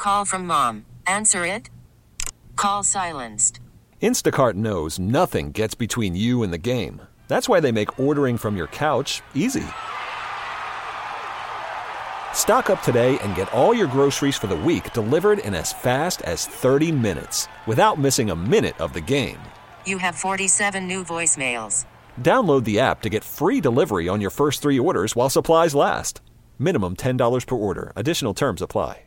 call from mom. Answer it. Call silenced. Instacart knows nothing gets between you and the game. That's why they make ordering from your couch easy. Stock up today and get all your groceries for the week delivered in as fast as 30 minutes without missing a minute of the game. You have 47 new voicemails. Download the app to get free delivery on your first 3 orders while supplies last. Minimum $10 per order. Additional terms apply.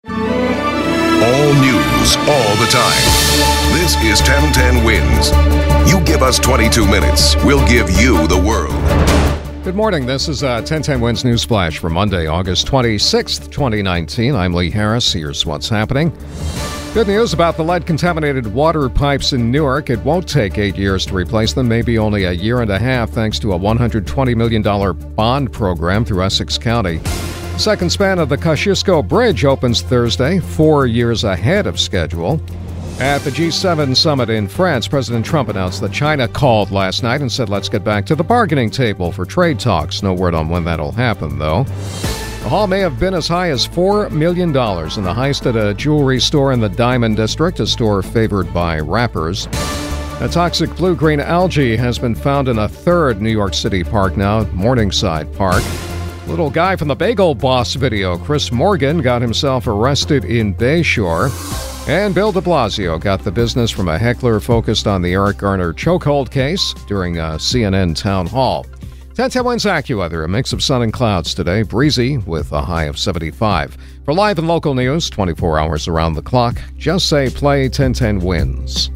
All news, all the time. This is 1010 Wins. You give us 22 minutes, we'll give you the world. Good morning. This is 1010 Wins News Flash for Monday, August 26th, 2019. I'm Lee Harris. Here's what's happening. Good news about the lead-contaminated water pipes in Newark. It won't take 8 years to replace them, maybe only a year and a half, thanks to a $120 million bond program through Essex County. Second span of the Kosciuszko Bridge opens Thursday, 4 years ahead of schedule. At the G7 summit in France, President Trump announced that China called last night and said, let's get back to the bargaining table for trade talks. No word on when that'll happen, though. The haul may have been as high as $4 million in the heist at a jewelry store in the Diamond District, a store favored by rappers. A toxic blue-green algae has been found in a third New York City park now, Morningside Park. Little guy from the Bagel Boss video, Chris Morgan, got himself arrested in Bayshore. And Bill de Blasio got the business from a heckler focused on the Eric Garner chokehold case during a CNN town hall. 1010 Wins AccuWeather, a mix of sun and clouds today, breezy with a high of 75. For live and local news, 24 hours around the clock, just say play 1010 Wins.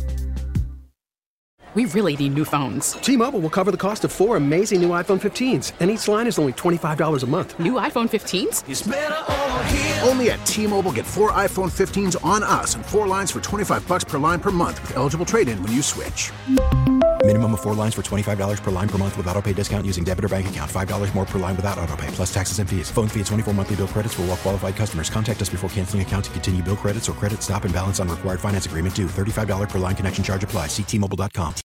We really need new phones. T-Mobile will cover the cost of 4 amazing new iPhone 15s, and each line is only $25 a month. New iPhone 15s? It's better over here. Only at T-Mobile, get 4 iPhone 15s on us and 4 lines for $25 per line per month with eligible trade-in when you switch. Minimum of 4 lines for $25 per line per month with autopay discount using debit or bank account. $5 more per line without autopay, plus taxes and fees. Phone fee at 24 monthly bill credits for well-qualified customers. Contact us before canceling account to continue bill credits or credit stop and balance on required finance agreement due. $35 per line connection charge applies. See T-Mobile.com.